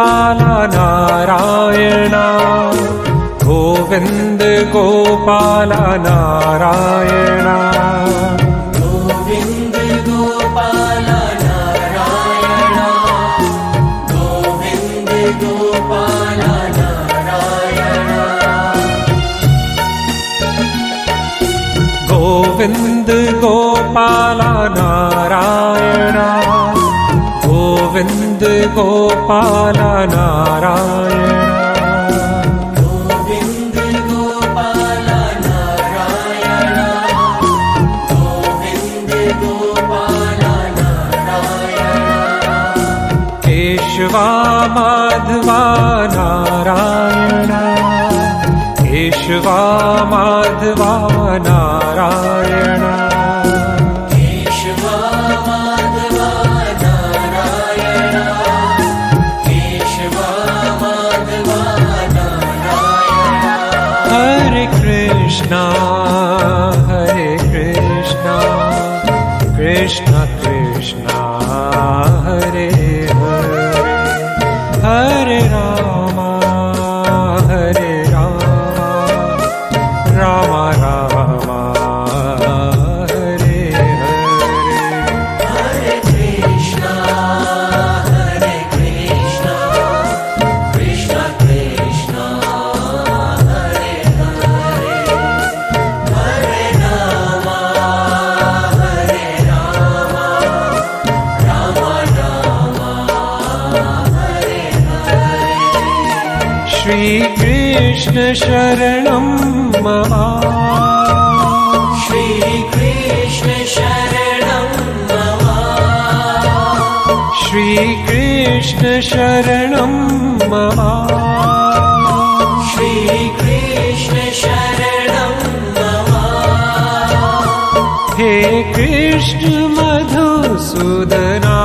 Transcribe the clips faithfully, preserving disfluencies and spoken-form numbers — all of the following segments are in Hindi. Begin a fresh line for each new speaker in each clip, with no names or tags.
गोपाला नारायणा गोविंद गोपाला नारायणा
गोविंद गोपाला नारायणा गोविंद गोपाला नारायणा
गोविंद गोपाला नारायणा गोविंद गोपाला नारायणा
गोविंद गोपाला नारायणा गोविंद गोपाला नारायणा
केशवा माधवा नारायणा केशवा माधवा नारायणा
केशवा माधवा नारायणा केशवा माधवा नारायणा
हरे कृष्णा हरे कृष्णा कृष्ण कृष्णा हरे हरे हरे रामा हरे रामा राम रामा हरे हरे
हरे कृष्णा हरे कृष्णा कृष्ण कृष्णा हरे हरे हरे रामा हरे रामा राम रामा हरे हरे
श्री कृष्ण शरणं मम
श्री कृष्ण शरणं मम
श्री कृष्ण शरणं मम
श्री कृष्ण शरणं मम
हे कृष्ण मधुसूदना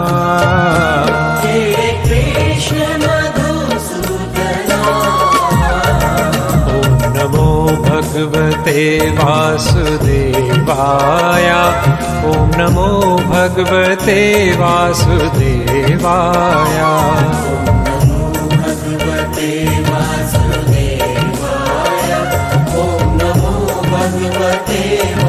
हे कृष्ण मधुसूदना
ॐ नमो भगवते वासुदेवाय ॐ नमो भगवते वासुदेवाय
भगवते वासुदेवाय ॐ नमो भगवते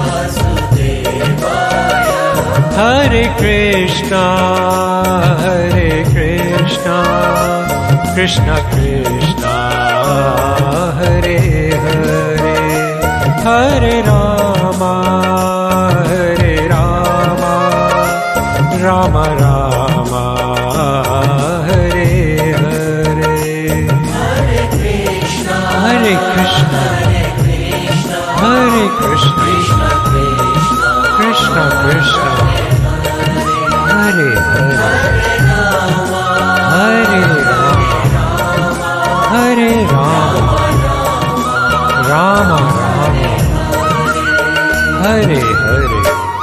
वासुदेवाय
हरे कृष्णा हरे कृष्णा कृष्ण कृष्णा हरे हरे हरे रामा हरे रामा राम रामा हरे हरे
हरे कृष्णा
हरे कृष्णा
हरे कृष्णा
हरे कृष्णा
कृष्ण कृष्ण
कृष्ण कृष्ण हरे हरे हरे राम हरे राम राम राम हरे हरे